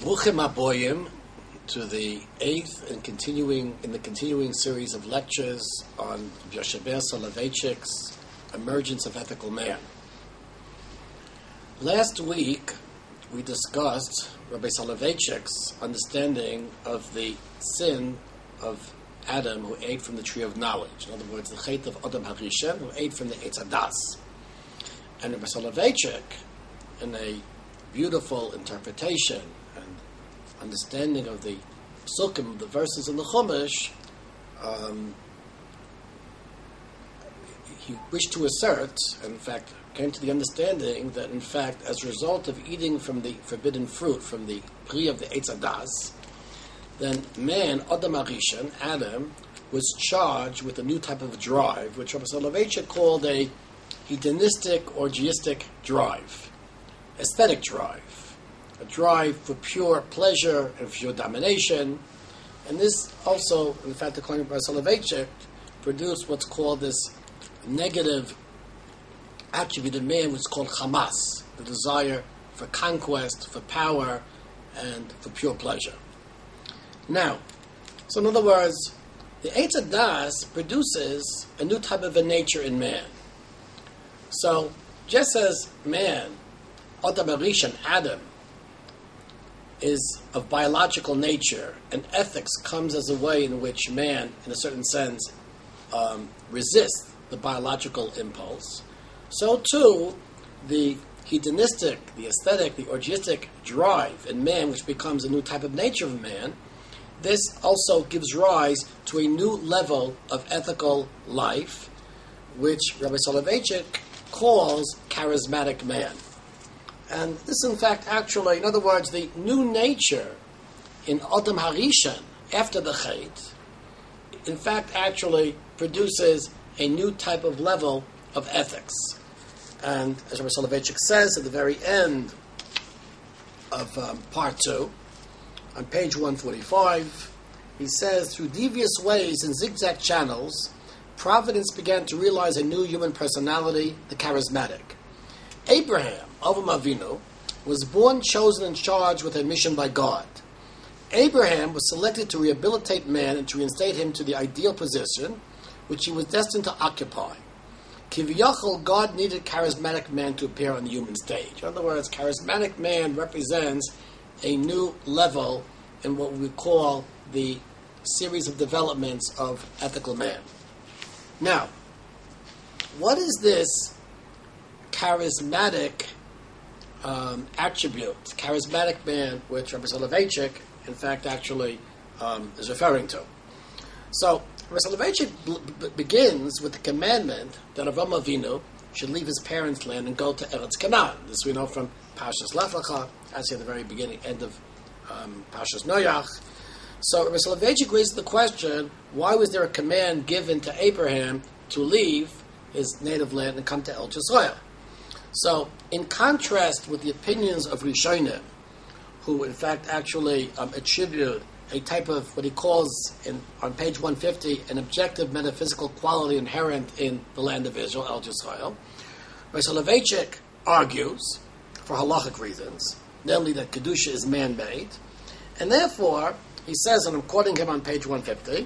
Bruchim Aboyim to the eighth and continuing series of lectures on Yosheber Soloveitchik's Emergence of Ethical Man. Last week we discussed Rabbi Soloveitchik's understanding of the sin of Adam who ate from the tree of knowledge. In other words, the Chet of Adam HaRishon who ate from the Eitz Hadas. And Rabbi Soloveitchik, in a beautiful interpretation and understanding of the psukim, the verses in the Chumash, he wished to assert, and in fact came to the understanding that in fact as a result of eating from the forbidden fruit, from the Pri of the Eitz Hadas, then man, Adam HaRishon, Adam, was charged with a new type of drive, which Rabbi Soloveitchik called a hedonistic, orgiastic drive, aesthetic drive, a drive for pure pleasure and pure domination. And this also, in fact, according to Rabbi Soloveitchik, produced what's called this negative attribute in man, which is called Hamas, the desire for conquest, for power, and for pure pleasure. Now, so in other words, the Eitz Hadas produces a new type of a nature in man. So, just as man, Adam HaRishon, Adam, is of biological nature, and ethics comes as a way in which man, in a certain sense, resists the biological impulse, so too, the hedonistic, the aesthetic, the orgiastic drive in man, which becomes a new type of nature of man, this also gives rise to a new level of ethical life, which Rabbi Soloveitchik calls charismatic man. And this, in fact, actually, in other words, the new nature in Adam HaRishon, after the Chet, in fact, actually produces a new type of level of ethics. And as Rabbi Soloveitchik says at the very end of part 2, on page 145, he says, through devious ways and zigzag channels, Providence began to realize a new human personality, the charismatic. Abraham, Avram Avinu, was born, chosen, and charged with a mission by God. Abraham was selected to rehabilitate man and to reinstate him to the ideal position which he was destined to occupy. Kiviyachol, God needed charismatic man to appear on the human stage. In other words, charismatic man represents a new level in what we call the series of developments of ethical man. Now, what is this charismatic attribute, charismatic man, which Rabbi Soloveitchik, in fact, actually is referring to? So, Rabbi Soloveitchik begins with the commandment that Avram Avinu should leave his parents' land and go to Eretz Canaan. This we know from Parshas Lech Lecha, actually at the very beginning, end of Parshas Noach. So Rabbi Soloveitchik raises the question, why was there a command given to Abraham to leave his native land and come to El Yisrael? So, in contrast with the opinions of Rishonim, who in fact actually attribute a type of what he calls, on page 150, an objective metaphysical quality inherent in the land of Israel, El Yisrael, Rabbi Soloveitchik argues, for halachic reasons, namely that Kedusha is man-made, and therefore, he says, and I'm quoting him on page 150,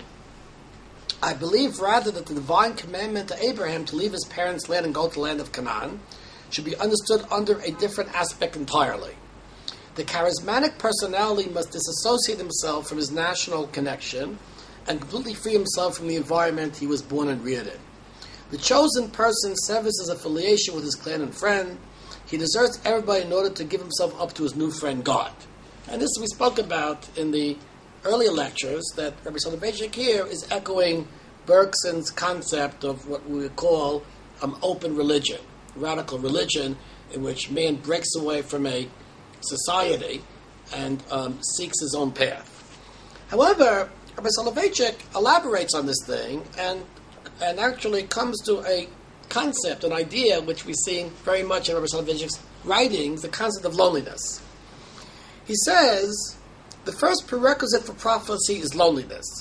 I believe rather that the divine commandment to Abraham to leave his parents' land and go to the land of Canaan should be understood under a different aspect entirely. The charismatic personality must disassociate himself from his national connection and completely free himself from the environment he was born and reared in. The chosen person severs his affiliation with his clan and friend. He deserts everybody in order to give himself up to his new friend God. And this we spoke about in the earlier lectures, that Rabbi Soloveitchik here is echoing Bergson's concept of what we would call open religion, radical religion, in which man breaks away from a society and seeks his own path. However, Rabbi Soloveitchik elaborates on this thing and actually comes to a concept, an idea, which we see very much in Rabbi Soloveitchik's writings, the concept of loneliness. He says, the first prerequisite for prophecy is loneliness.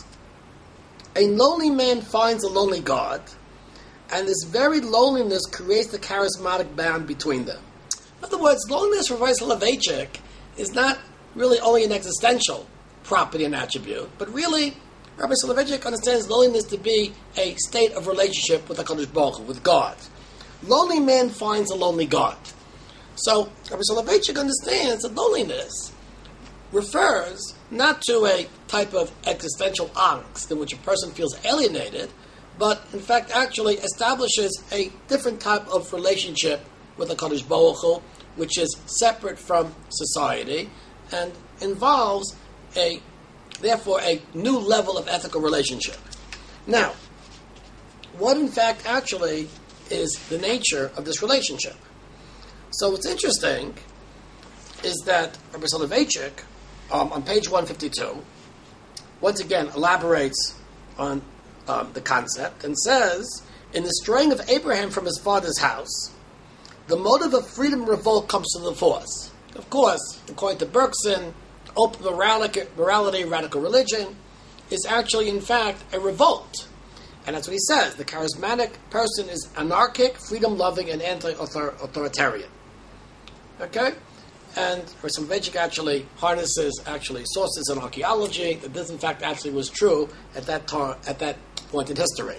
A lonely man finds a lonely God, and this very loneliness creates the charismatic bond between them. In other words, loneliness for Rabbi Soloveitchik is not really only an existential property and attribute, but really, Rabbi Soloveitchik understands loneliness to be a state of relationship with HaKadosh Baruch Hu, with God. Lonely man finds a lonely God. So, Rabbi Soloveitchik understands that loneliness refers not to a type of existential angst in which a person feels alienated, but in fact actually establishes a different type of relationship with HaKadosh Baruch Hu, which is separate from society and involves therefore a new level of ethical relationship. Now, what in fact actually is the nature of this relationship? So what's interesting is that Rabbi Soloveitchik, on page 152, once again elaborates on the concept and says, in the straying of Abraham from his father's house, the motive of freedom and revolt comes to the force. Of course, according to Bergson, open morality, radical religion, is actually, in fact, a revolt. And that's what he says. The charismatic person is anarchic, freedom-loving, and anti-authoritarian. Okay? And Soloveitchik actually harnesses sources in archaeology that this, in fact, actually was true at that point in history.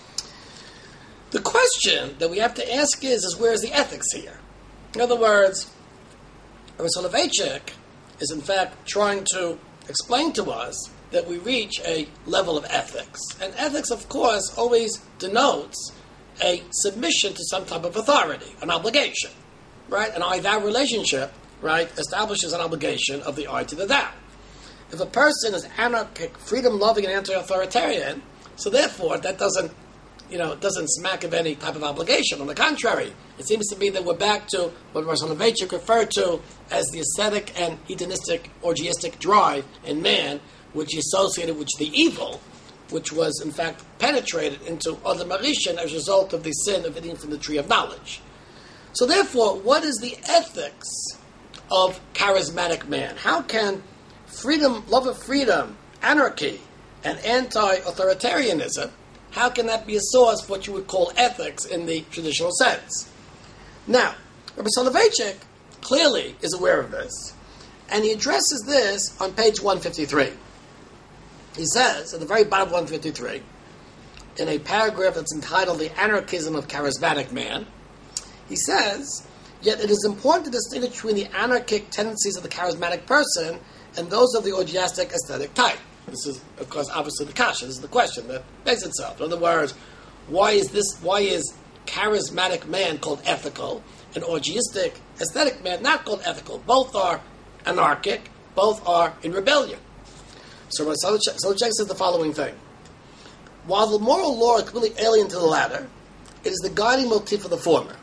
The question that we have to ask is where is the ethics here? In other words, Soloveitchik is in fact trying to explain to us that we reach a level of ethics. And ethics, of course, always denotes a submission to some type of authority, an obligation, right? An I-thou relationship, right, establishes an obligation of the I to the thou. If a person is anarchic, freedom-loving, and anti-authoritarian, so therefore that doesn't smack of any type of obligation. On the contrary, it seems to be that we're back to what Soloveitchik referred to as the ascetic and hedonistic, orgiastic drive in man, which is associated with the evil, which was in fact penetrated into Adam Arishan as a result of the sin of eating from the tree of knowledge. So therefore, what is the ethics of charismatic man? How can freedom, love of freedom, anarchy, and anti-authoritarianism, how can that be a source for what you would call ethics in the traditional sense? Now, Rabbi Soloveitchik clearly is aware of this, and he addresses this on page 153. He says, at the very bottom of 153, in a paragraph that's entitled The Anarchism of Charismatic Man, he says, yet it is important to distinguish between the anarchic tendencies of the charismatic person and those of the orgiastic aesthetic type. This is, of course, obviously the kasha. This is the question that begs itself. In other words, why is charismatic man called ethical and orgiastic aesthetic man not called ethical? Both are anarchic, both are in rebellion. So Soloveitchik says the following thing. While the moral law is completely alien to the latter, it is the guiding motif of the former.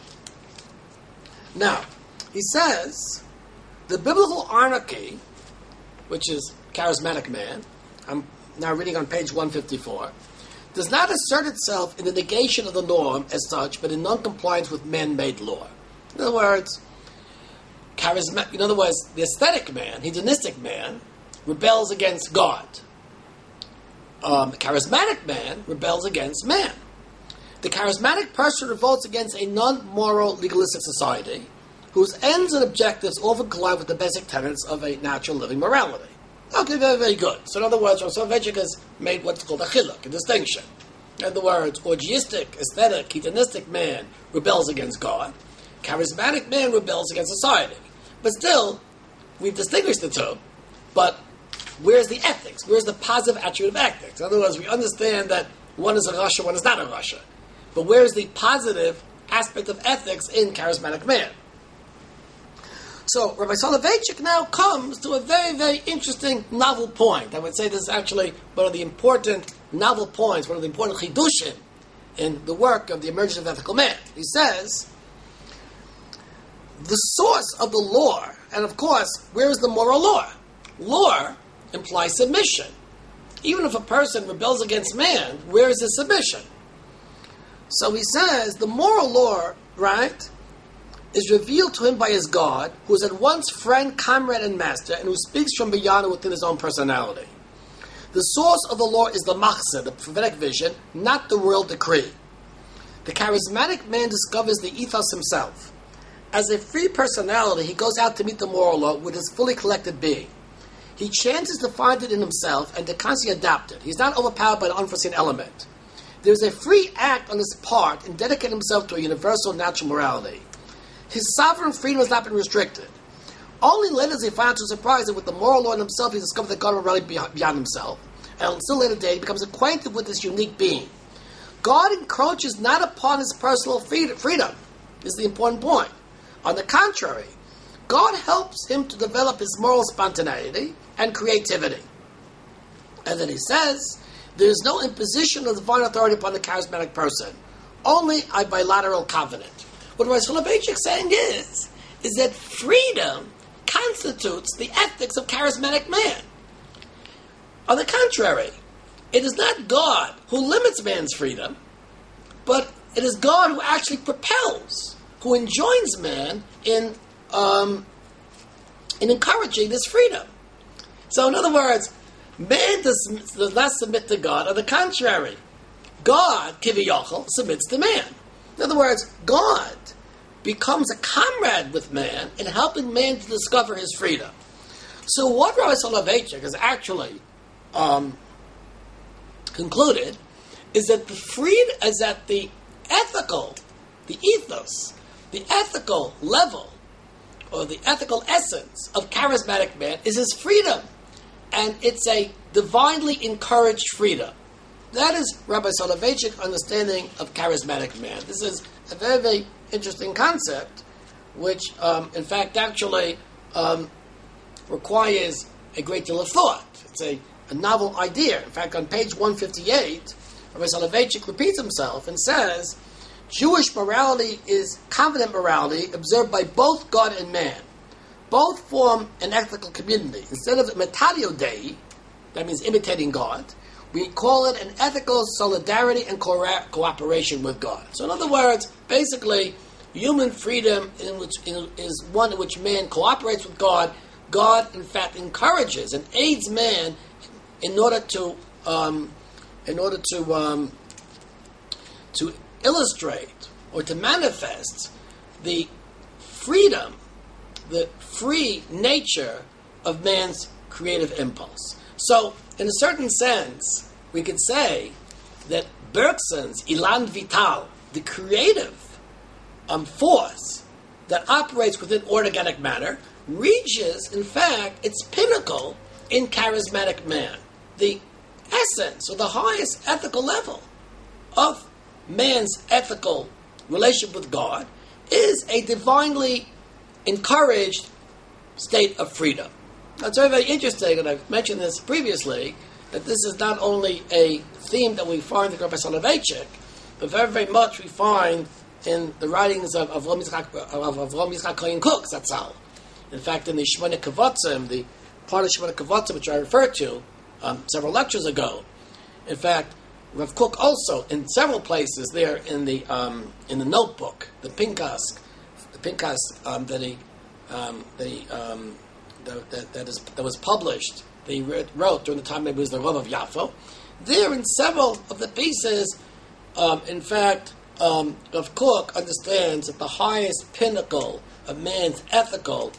Now, he says, the biblical anarchy, which is charismatic man, I'm now reading on page 154, does not assert itself in the negation of the norm as such, but in non-compliance with man-made law. In other words, the aesthetic man, hedonistic man, rebels against God. The charismatic man rebels against man. The charismatic person revolts against a non-moral, legalistic society whose ends and objectives often collide with the basic tenets of a natural living morality. Okay, very, very good. So in other words, Soloveitchik has made what's called a chiluk, a distinction. In other words, orgiastic, aesthetic, hedonistic man rebels against God. Charismatic man rebels against society. But still, we've distinguished the two. But where's the ethics? Where's the positive attribute of ethics? In other words, we understand that one is a rasha, one is not a rasha. But where's the positive aspect of ethics in charismatic man? So Rabbi Soloveitchik now comes to a very, very interesting novel point. I would say this is actually one of the important novel points, one of the important chidushim in the work of the emergence of ethical man. He says, the source of the law, and of course, where is the moral law? Law implies submission. Even if a person rebels against man, where is his submission? So he says, the moral law, right, is revealed to him by his God, who is at once friend, comrade, and master, and who speaks from beyond and within his own personality. The source of the law is the machzeh, the prophetic vision, not the royal decree. The charismatic man discovers the ethos himself. As a free personality, he goes out to meet the moral law with his fully collected being. he chances to find it in himself and to constantly adapt it. He's not overpowered by an unforeseen element. There is a free act on his part in dedicating himself to a universal natural morality. His sovereign freedom has not been restricted. Only later does he find out to surprise that with the moral law in himself, he discovers that God is really beyond himself. And on still later day, he becomes acquainted with this unique being. God encroaches not upon his personal freedom. This is the important point. On the contrary, God helps him to develop his moral spontaneity and creativity. And then he says, there is no imposition of divine authority upon the charismatic person, only a bilateral covenant. What Rabbi Soloveitchik is saying is that freedom constitutes the ethics of charismatic man. On the contrary, it is not God who limits man's freedom, but it is God who actually propels, who enjoins man in encouraging this freedom. So in other words, man does not submit to God. On the contrary, God, Kiviyachal, submits to man. In other words, God becomes a comrade with man in helping man to discover his freedom. So what Rabbi Soloveitchik has actually concluded is that the ethical, the ethos, the ethical level, or the ethical essence of charismatic man is his freedom. And it's a divinely encouraged freedom. That is Rabbi Soloveitchik's understanding of charismatic man. This is a very, very interesting concept, which, in fact, actually requires a great deal of thought. It's a novel idea. In fact, on page 158, Rabbi Soloveitchik repeats himself and says, Jewish morality is covenant morality observed by both God and man. Both form an ethical community. Instead of imitatio Dei, that means imitating God, we call it an ethical solidarity and cooperation with God. So in other words, basically, human freedom is one in which man cooperates with God. God, in fact, encourages and aids man in order to illustrate or to manifest the freedom, the free nature of man's creative impulse. So, in a certain sense, we could say that Bergson's Elan Vital, the creative force that operates within organic matter, reaches, in fact, its pinnacle in charismatic man. The essence, or the highest ethical level of man's ethical relationship with God is a divinely encouraged state of freedom. Now, it's very, very interesting, and I've mentioned this previously, that this is not only a theme that we find in Rabbi Soloveitchik, but very, very much we find in the writings of Avraham Yitzchak Kohen Kook, Zatzal. In fact, in the Shemona Kevatzim, the part of Shemona Kevatzim which I referred to several lectures ago, in fact, Rav Kook also, in several places there in the notebook, the Pinkas that was published, that he wrote during the time that he was the Rav of Yafo. There, in several of the pieces, in fact, Rav Kook understands that the highest pinnacle of man's ethical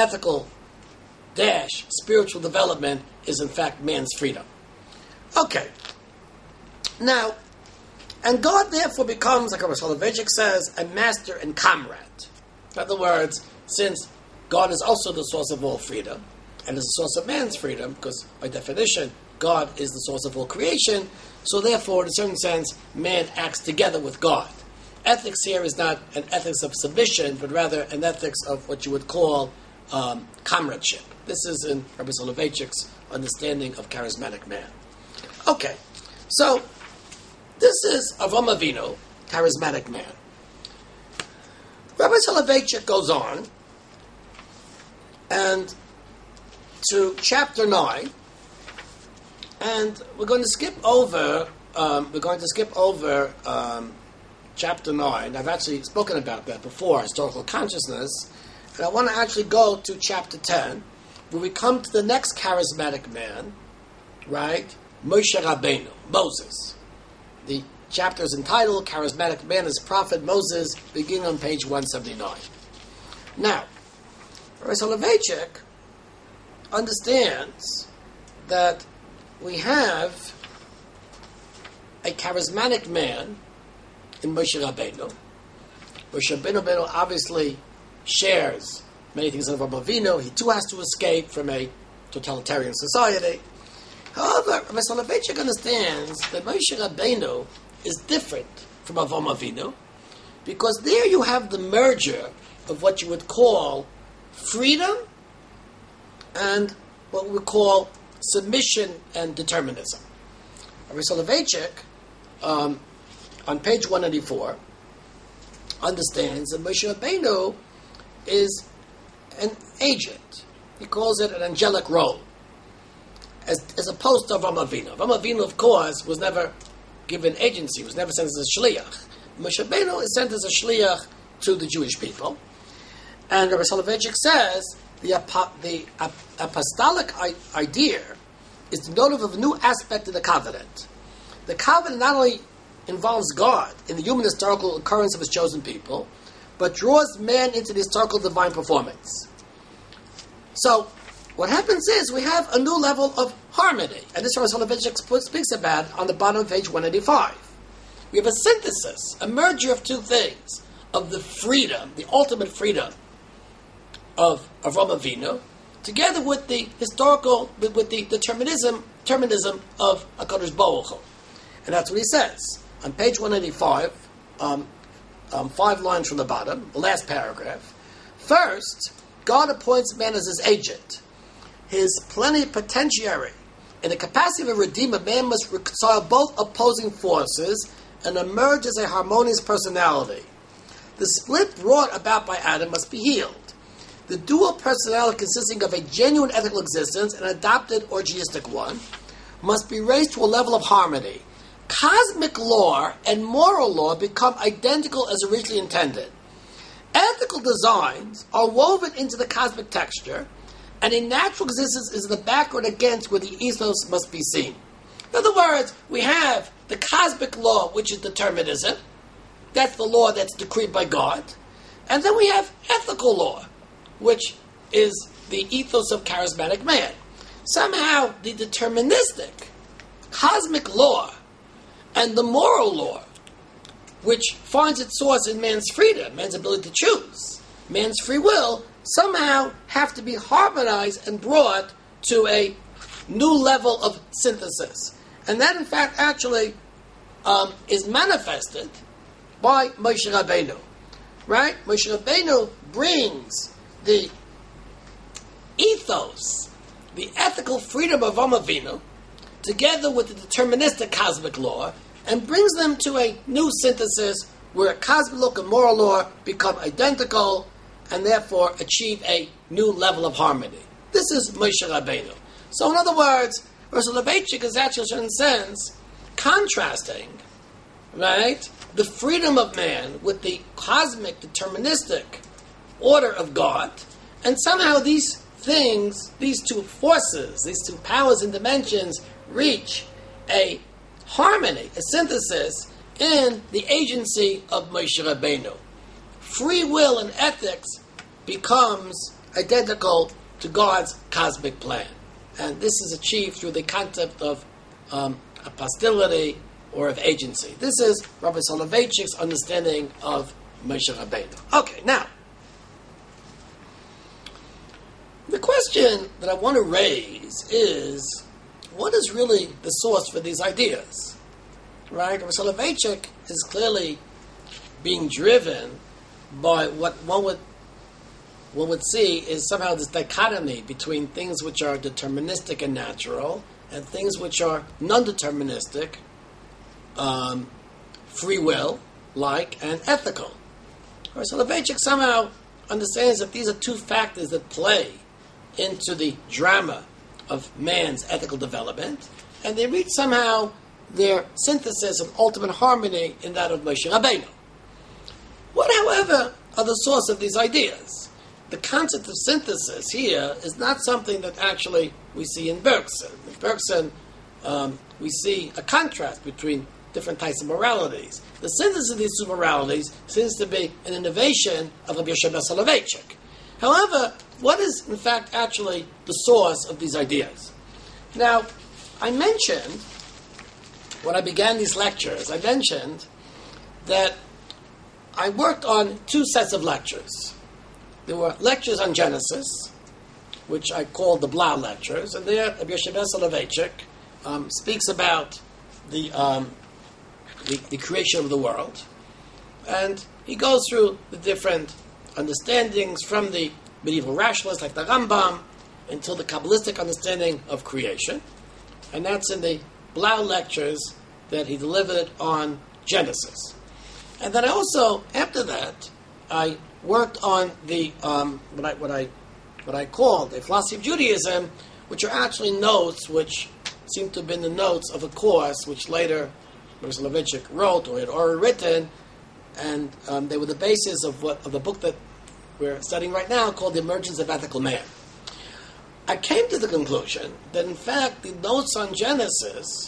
spiritual development is, in fact, man's freedom. Okay. Now, and God therefore becomes, like Rabbi Soloveitchik says, a master and comrade. In other words, since God is also the source of all freedom, and is the source of man's freedom, because by definition, God is the source of all creation, so therefore, in a certain sense, man acts together with God. Ethics here is not an ethics of submission, but rather an ethics of what you would call comradeship. This is in Rabbi Soloveitchik's understanding of charismatic man. Okay, so this is Avraham Avinu, charismatic man. Rabbi Soloveitchik goes on, and to chapter 9, and we're going to skip over. Chapter 9. I've actually spoken about that before, historical consciousness, and I want to actually go to chapter 10, where we come to the next charismatic man, right? Moshe Rabbeinu, Moses. The chapter is entitled Charismatic Man as Prophet Moses, beginning on page 179. Now, Rabbi Soloveitchik understands that we have a charismatic man in Moshe Rabbeinu. Moshe Rabbeinu obviously shares many things in Avraham Avinu. He too has to escape from a totalitarian society. However, Rabbi Soloveitchik understands that Moshe Rabbeinu is different from Avraham Avinu because there you have the merger of what you would call freedom and what we would call submission and determinism. Rabbi Soloveitchik, on page 184, understands that Moshe Rabbeinu is an agent. He calls it an angelic role, as opposed to Avraham Avinu. Avraham Avinu, of course, was never given agency, was never sent as a shliach. Moshe Rabbeinu is sent as a shliach to the Jewish people. And Rabbi Soloveitchik says the apostolic idea is denotive of a new aspect of the covenant. The covenant not only involves God in the human historical occurrence of his chosen people, but draws man into the historical divine performance. So, what happens is we have a new level of harmony, and this Rabbi Soloveitchik speaks about on the bottom of page 185. We have a synthesis, a merger of two things, of the freedom, the ultimate freedom of Avraham Avinu, together with the historical, with the determinism of HaKadosh Baruch Hu. And that's what he says. On page 185, 5 lines from the bottom, the last paragraph. First, God appoints man as his agent, his plenipotentiary. In the capacity of a redeemer, man must reconcile both opposing forces and emerge as a harmonious personality. The split brought about by Adam must be healed. The dual personality consisting of a genuine ethical existence and an adopted orgiastic one must be raised to a level of harmony. Cosmic law and moral law become identical as originally intended. Ethical designs are woven into the cosmic texture, and a natural existence is in the background against where the ethos must be seen. In other words, we have the cosmic law, which is determinism. That's the law that's decreed by God. And then we have ethical law, which is the ethos of charismatic man. Somehow, the deterministic cosmic law and the moral law, which finds its source in man's freedom, man's ability to choose, man's free will, somehow have to be harmonized and brought to a new level of synthesis. And that, in fact, actually is manifested by Moshe Rabbeinu. Right? Moshe Rabbeinu brings the ethos, the ethical freedom of Avraham Avinu, together with the deterministic cosmic law, and brings them to a new synthesis where cosmic law and moral law become identical and therefore achieve a new level of harmony. This is Moshe Rabbeinu. So in other words, Rosh Soloveitchik is actually, in a certain sense, contrasting, right, the freedom of man with the cosmic, deterministic order of God, and somehow these things, these two forces, these two powers and dimensions reach a harmony, a synthesis in the agency of Moshe Rabbeinu. Free will and ethics becomes identical to God's cosmic plan. And this is achieved through the concept of apostility or of agency. This is Rabbi Soloveitchik's understanding of Moshe Rabbeinu. Okay, now, the question that I want to raise is, what is really the source for these ideas? Right? Rabbi Soloveitchik is clearly being driven by what one would see is somehow this dichotomy between things which are deterministic and natural and things which are non-deterministic, free will, like, and ethical. Rabbi Soloveitchik somehow understands that these are two factors that play into the drama of man's ethical development, and they reach somehow their synthesis and ultimate harmony in that of Moshe Rabbeinu. What, however, are the source of these ideas? The concept of synthesis here is not something that actually we see in Bergson. In Bergson, we see a contrast between different types of moralities. The synthesis of these two moralities seems to be an innovation of Rabbi Yoshe ben Soloveitchik. However, what is, in fact, actually the source of these ideas? Now, I mentioned, when I began these lectures, I mentioned that I worked on two sets of lectures. There were lectures on Genesis, which I called the Blau lectures, and there Rabbi Yoshe Soloveitchik speaks about the creation of the world, and he goes through the different understandings from the medieval rationalists like the Rambam until the Kabbalistic understanding of creation, and that's in the Blau lectures that he delivered on Genesis. And then I also, after that, I worked on the what I call the philosophy of Judaism, which are actually notes which seem to have been the notes of a course which later Rabbi Soloveitchik wrote or had already written, and they were the basis of the book that we're studying right now called The Emergence of Ethical Man. I came to the conclusion that, in fact, the notes on Genesis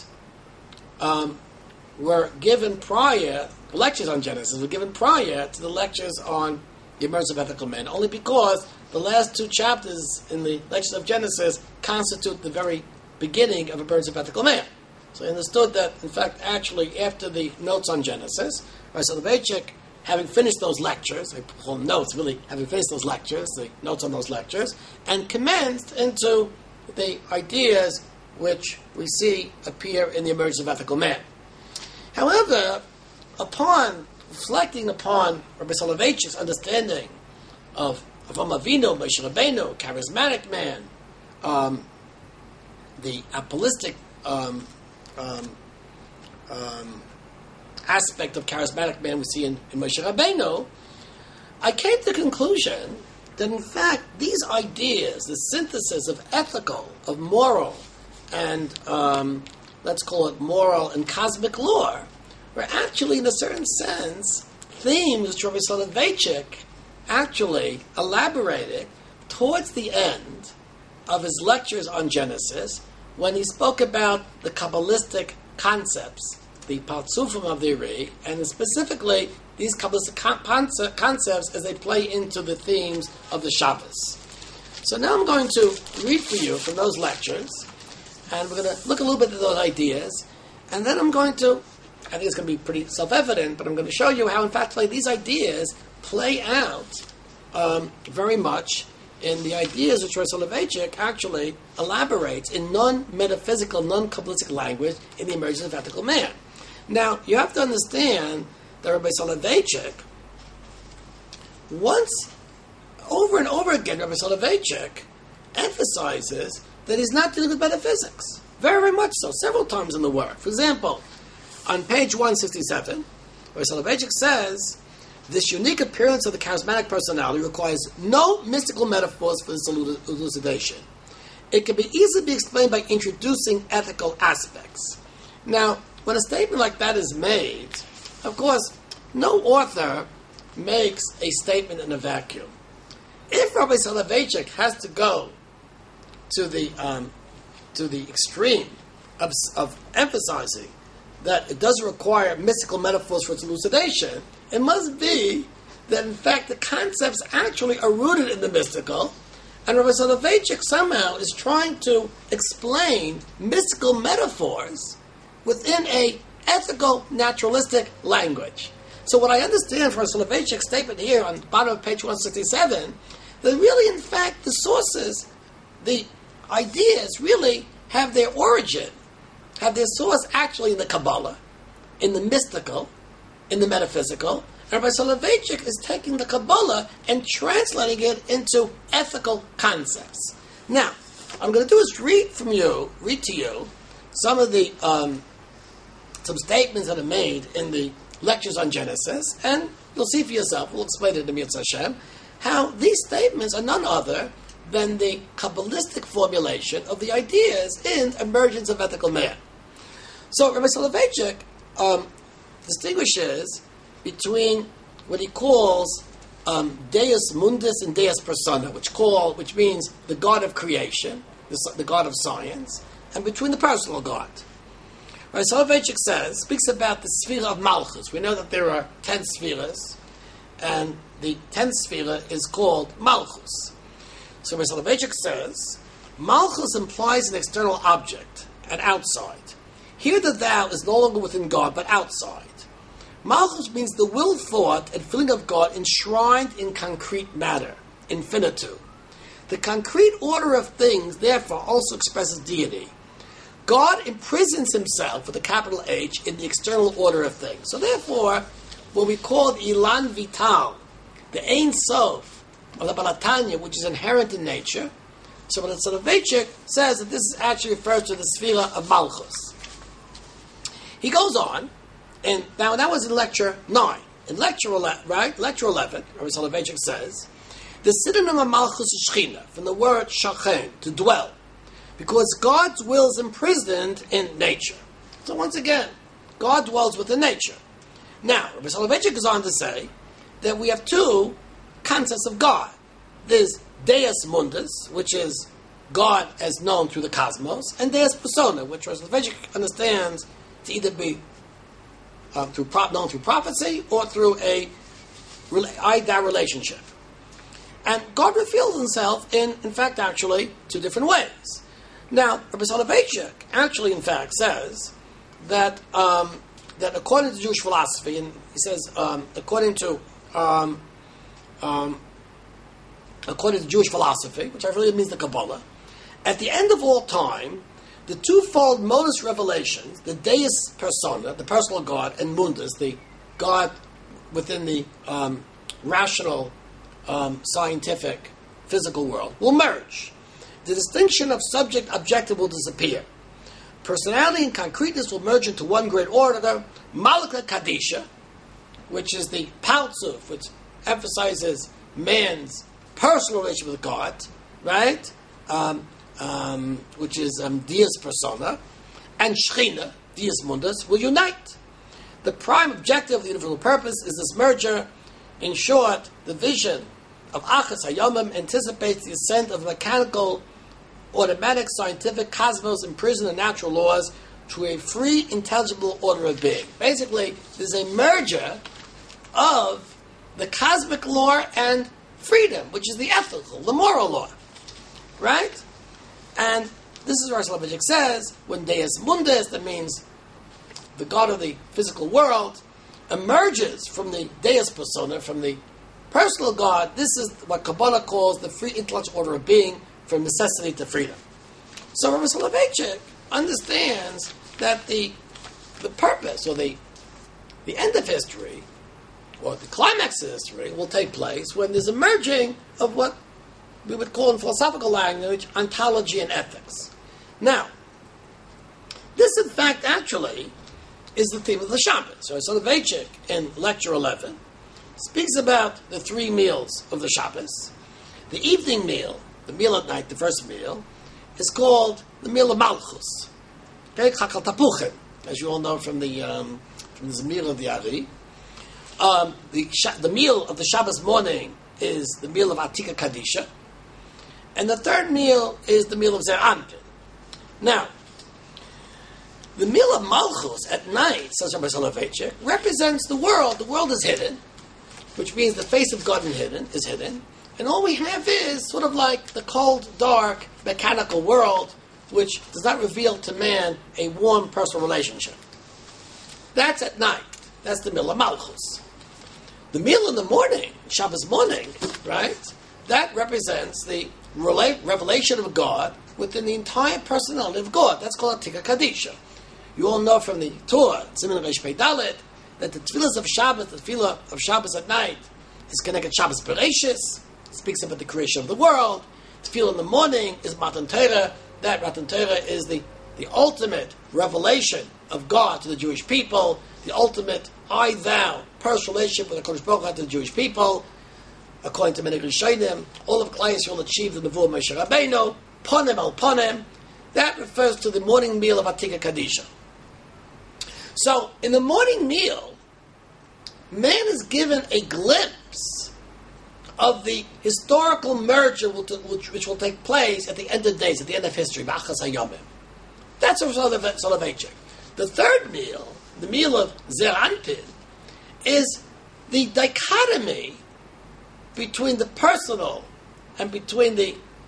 were given prior, the lectures on Genesis were given prior to the lectures on the emergence of ethical men, only because the last two chapters in the lectures of Genesis constitute the very beginning of emergence of ethical man. So I understood that, in fact, actually, after the notes on Genesis, Rabbi Soloveitchik, having finished those lectures, I call them notes, really, having finished those lectures, the notes on those lectures, and commenced into the ideas which we see appear in the emergence of ethical man. However, upon reflecting upon Rabbi Soloveitchik's understanding of Avraham Avinu, Moshe Rabbeinu, charismatic man, the apostolic aspect of charismatic man we see in Moshe Rabbeinu, I came to the conclusion that, in fact, these ideas, the synthesis of ethical, of moral, and let's call it moral and cosmic law, were actually, in a certain sense, themes which Rabbi Soloveitchik actually elaborated towards the end of his lectures on Genesis, when he spoke about the Kabbalistic concepts, the Partsufim of the Iri, and specifically these Kabbalistic concepts as they play into the themes of the Shabbos. So now I'm going to read for you from those lectures, and we're going to look a little bit at those ideas, and then I'm going to, I think it's going to be pretty self-evident, but I'm going to show you how, in fact, these ideas play out very much in the ideas which Rabbi Soloveitchik actually elaborates in non-metaphysical, non-Kabbalistic language in the emergence of ethical man. Now, you have to understand that Rabbi Soloveitchik, once, over and over again, Rabbi Soloveitchik emphasizes that he's not dealing with metaphysics. Very, very much so, several times in the work. For example, on page 167, Rabbi Soloveitchik says, this unique appearance of the charismatic personality requires no mystical metaphors for this elucidation. It can be easily explained by introducing ethical aspects. Now, when a statement like that is made, of course, no author makes a statement in a vacuum. If Rabbi Soloveitchik has to go to the extreme of emphasizing that it doesn't require mystical metaphors for its elucidation, it must be that, in fact, the concepts actually are rooted in the mystical, and Rabbi Soloveitchik somehow is trying to explain mystical metaphors within a ethical, naturalistic language. So what I understand from Soloveitchik's statement here on the bottom of page 167, that really, in fact, the sources, the ideas really have their origin, have their source actually in the Kabbalah, in the mystical, in the metaphysical. And Rabbi Soloveitchik is taking the Kabbalah and translating it into ethical concepts. Now, I'm going to do is read to you some of the some statements that are made in the lectures on Genesis, and you'll see for yourself, we'll explain it in Mirz Hashem, how these statements are none other than the Kabbalistic formulation of the ideas in Emergence of Ethical Man. So Rabbi Soloveitchik distinguishes between what he calls Deus Mundus and Deus Persona, which means the God of creation, the God of science, and between the personal God. Rabbi Soloveitchik speaks about the Sphira of Malchus. We know that there are 10 Sphiras, and the 10th Sphira is called Malchus. So Mr. Soloveitchik says, Malchus implies an external object, an outside. Here the thou is no longer within God, but outside. Malchus means the will, thought, and feeling of God enshrined in concrete matter, infinitude. The concrete order of things, therefore, also expresses deity. God imprisons himself, with a capital H, in the external order of things. So therefore, what we call the Ilan Vital, the Ein Sof of the Balatanya, which is inherent in nature. So when the Soloveitchik says that this actually refers to the Sphira of Malchus. He goes on, and now that was in lecture 9. In lecture 11, Rabbi Soloveitchik says, the synonym of Malchus is Shechina, from the word shachen, to dwell, because God's will is imprisoned in nature. So once again, God dwells within nature. Now, Rabbi Soloveitchik goes on to say that we have two concepts of God. There's Deus Mundus, which is God as known through the cosmos, and Deus Persona, which Rabbi Soloveitchik understands to either be known through prophecy or through a I-thou relationship. And God reveals himself in fact, actually, two different ways. Now, Rabbi Soloveitchik actually, in fact, says that that according to Jewish philosophy, and he says according to Jewish philosophy, which I really means the Kabbalah, at the end of all time, the twofold modus revelations, the Deus Persona, the personal God, and Mundus, the God within the rational, scientific, physical world, will merge. The distinction of subject-objective will disappear. Personality and concreteness will merge into one great order, Malka Kadisha, which is the Paltzuf, which emphasizes man's personal relationship with God, right? Which is Deus Persona, and Shechina, Deus Mundus, will unite. The prime objective of the universal purpose is this merger. In short, the vision of Achas Hayomim anticipates the ascent of mechanical, automatic, scientific cosmos imprisoned in natural laws to a free, intelligible order of being. Basically, there's a merger of the cosmic law and freedom, which is the ethical, the moral law. Right? And this is where Soloveitchik says, when Deus Mundus, that means the God of the physical world, emerges from the Deus Persona, from the personal God, this is what Kabbalah calls the free intellectual order of being, from necessity to freedom. So Rabbi Soloveitchik understands that the purpose, or the end of history, or the climax of history, will take place when there's a merging of what we would call in philosophical language ontology and ethics. Now, this in fact actually is the theme of the Shabbos. So Soloveitchik in lecture 11 speaks about the 3 meals of the Shabbos. The evening meal, the meal at night, the first meal, is called the meal of Malchus. Okay, Chakal Tapuchin, as you all know from the Zemir of the Ari. The meal of the Shabbos morning is the meal of Atika Kadisha. And the third meal is the meal of Zer Anpin. Now, the meal of Malchus at night, says Rabbi Soloveitchik, represents the world. The world is hidden, which means the face of God is hidden. And all we have is sort of like the cold, dark, mechanical world, which does not reveal to man a warm personal relationship. That's at night. That's the meal of Malchus. The meal in the morning, Shabbos morning, right, that represents the revelation of God within the entire personality of God. That's called Atika Kadisha. You all know from the Torah, Siman Reish Pei Dalet, that the tefillas of Shabbos, the tefillah of Shabbos at night, is connected to Shabbos Bereshis, speaks about the creation of the world. Tefillah in the morning is Matan Torah. That Matan Torah is the ultimate revelation of God to the Jewish people, the ultimate I-thou personal relationship with the Kodesh Baruch Hu to the Jewish people. According to many Rishonim, all of Klal Yisrael achieved the Nevuah Moshe Rabbeinu, Ponem al Ponem. That refers to the morning meal of Atika Kadisha. So, in the morning meal, man is given a glimpse of the historical merger which will take place at the end of days, at the end of history, B'achas Hayomim. That's Soloveitchik. The third meal, the meal of Zer Anpin, is the dichotomy between the personal and between the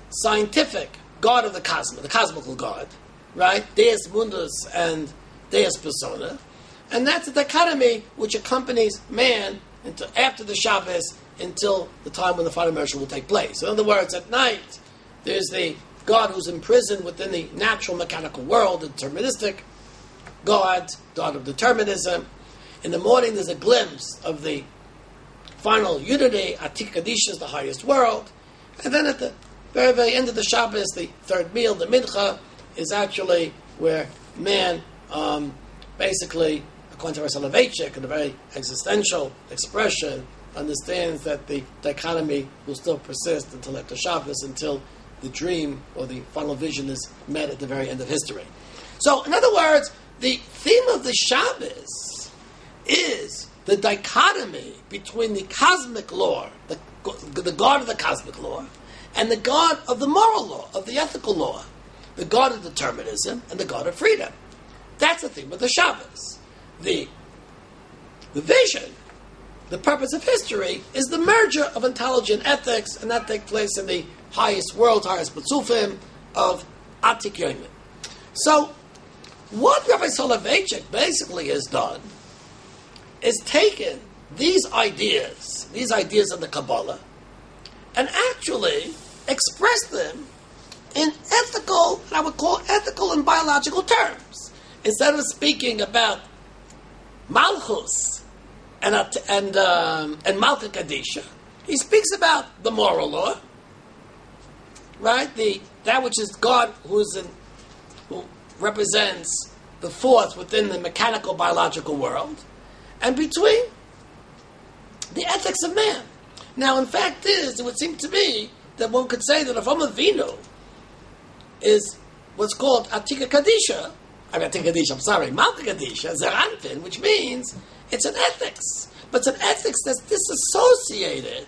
scientific God of the cosmos, the cosmical God, right? Deus Mundus and Deus Persona. And that's a dichotomy which accompanies man after the Shabbos until the time when the final merger will take place. In other words, at night, there's the God who's imprisoned within the natural mechanical world, the deterministic God of determinism. In the morning, there's a glimpse of the final unity. Atik Kadisha is the highest world. And then at the very, very end of the Shabbos, the third meal, the Mincha, is actually where man basically, according to Rabbi Soloveitchik, in a very existential expression, understands that the dichotomy will still persist until after Shabbos, until the dream or the final vision is met at the very end of history. So, in other words, the theme of the Shabbos is the dichotomy between the cosmic law, the God of the cosmic law, and the God of the moral law, of the ethical law, the God of determinism and the God of freedom. That's the theme of the Shabbos. The vision, the purpose of history, is the merger of intelligent ethics, and that takes place in the highest world, highest B'tzufim of Atik Yomin. So, what Rabbi Soloveitchik basically has done is taken these ideas of the Kabbalah, and actually expressed them in ethical, I would call ethical and biological terms. Instead of speaking about Malchus and Malka Kadisha, he speaks about the moral law, right? That which is God who represents the force within the mechanical biological world, and between the ethics of man. Now, in fact, it would seem to me that one could say that Avram Avinu is what's called Atika Kadisha, Malka Kadisha, Zeranpin, which means it's an ethics. But it's an ethics that's disassociated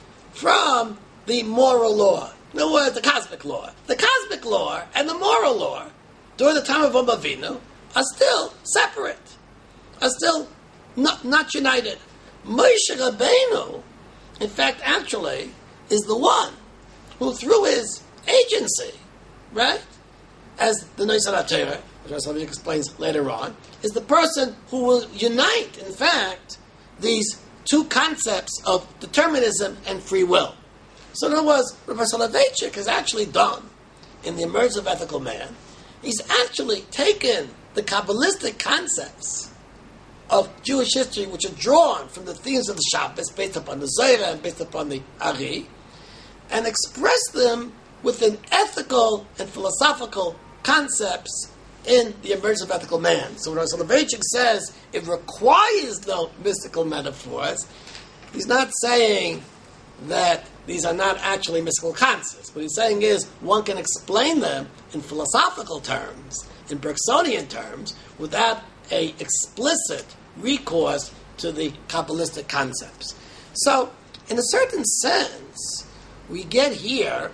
from the moral law. In other words, the cosmic law. The cosmic law and the moral law during the time of Avram Avinu are still separate, are still not united. Moshe Rabbeinu, in fact, actually, is the one who, through his agency, right, as the Noisad HaTorah, which Rabbi explains later on, is the person who will unite, in fact, these two concepts of determinism and free will. So in other words, Rabbi Soloveitchik has actually done, in the emergence of ethical man, he's actually taken the Kabbalistic concepts of Jewish history, which are drawn from the themes of the Shabbos, based upon the Zohar and based upon the Ari, and expressed them within ethical and philosophical concepts in the emergence of ethical man. So when Rabbi Soloveitchik says it requires no mystical metaphors, he's not saying that these are not actually mystical concepts. What he's saying is one can explain them in philosophical terms, in Bergsonian terms, without a explicit recourse to the Kabbalistic concepts. So, in a certain sense, we get here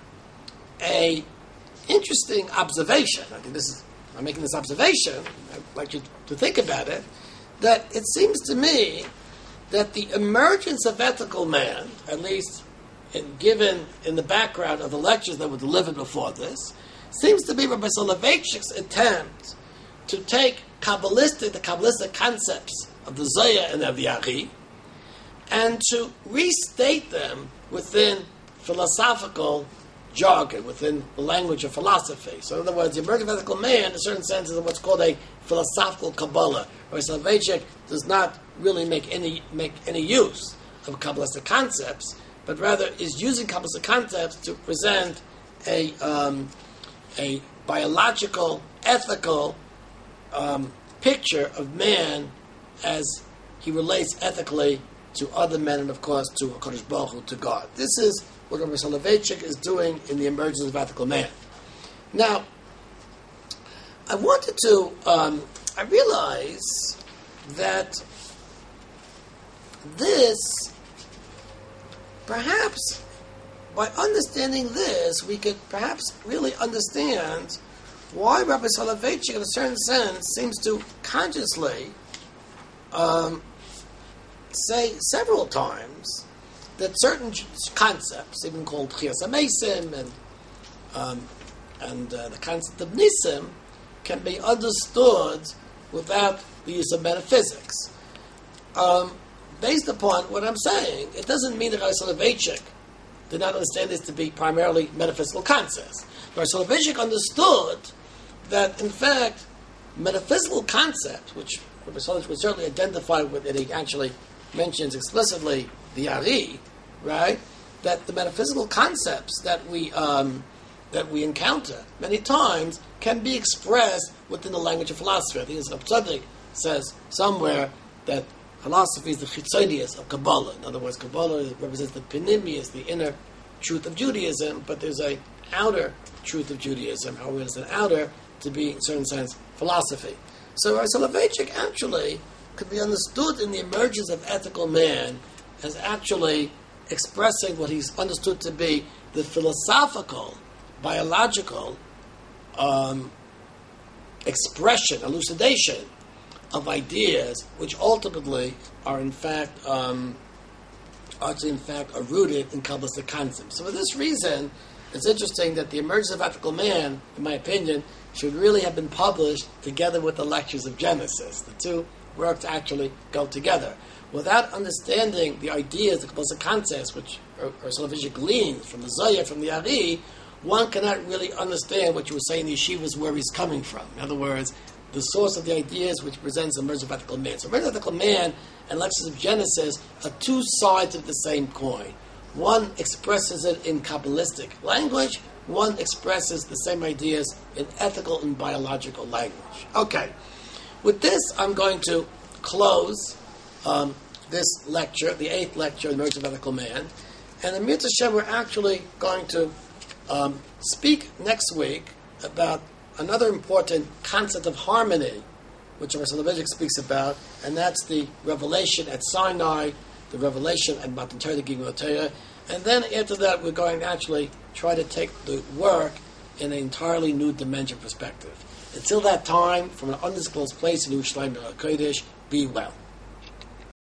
a interesting observation. I think I'm making this observation, I'd like you to think about it, that it seems to me that the emergence of ethical man, at least given in the background of the lectures that were delivered before this, seems to be Rabbi Soloveitchik's attempt to take the Kabbalistic concepts of the Zohar and of the Ari, and to restate them within philosophical jargon, within the language of philosophy. So in other words, the emergence of ethical man, in a certain sense, is what's called a philosophical Kabbalah. Rabbi Soloveitchik does not really make any use of Kabbalistic concepts, but rather is using Kabbalistic concepts to present a biological, ethical picture of man as he relates ethically to other men and, of course, to HaKadosh Baruch Hu, to God. This is what Rabbi Soloveitchik is doing in the emergence of ethical man. Now, I wanted to, I realize that this, perhaps, by understanding this, we could perhaps really understand why Rabbi Soloveitchik, in a certain sense, seems to consciously say several times that certain concepts, even called Chias HaMesim and the concept of nisim can be understood without the use of metaphysics. Based upon what I'm saying, it doesn't mean that Rabbi Soloveitchik did not understand this to be primarily metaphysical concepts. Rabbi Soloveitchik understood that, in fact, metaphysical concept, which Rabbi Soloveitchik would certainly identify with, and he actually mentions explicitly the Ari, right? That the metaphysical concepts that we encounter many times can be expressed within the language of philosophy. I think it's Tzaddik says somewhere that philosophy is the chitzonius of Kabbalah. In other words, Kabbalah represents the pinimius, the inner truth of Judaism, but there's a outer truth of Judaism. How is an outer to be, in a certain sense, philosophy? So Soloveitchik actually could be understood in the emergence of ethical man as actually expressing what he's understood to be the philosophical, biological expression, elucidation of ideas, which ultimately are in fact rooted in Kabbalistic concepts. So for this reason, it's interesting that the emergence of ethical man, in my opinion, should really have been published together with the lectures of Genesis. The two works actually go together. Without understanding the ideas, the Kabbalistic concepts, which are Soloveitchik gleaned from the Zohar, from the Ari, one cannot really understand what you were saying in the yeshivas, where he's coming from. In other words, the source of the ideas which presents the emergence of ethical man. So emergence of ethical man and lectures of Genesis are two sides of the same coin. One expresses it in Kabbalistic language, one expresses the same ideas in ethical and biological language. Okay, with this I'm going to close this lecture, the 8th lecture, Emergence of Ethical Man. And in Mirza Hashem, we're actually going to speak next week about another important concept of harmony, which Rabbi Soloveitchik speaks about, and that's the revelation at Sinai, the revelation at Matan Torah, the Gimel Torah. And then after that, we're going to actually try to take the work in an entirely new dimension perspective. Until that time, from an undisclosed place in Yerushalayim HaKodesh, be well.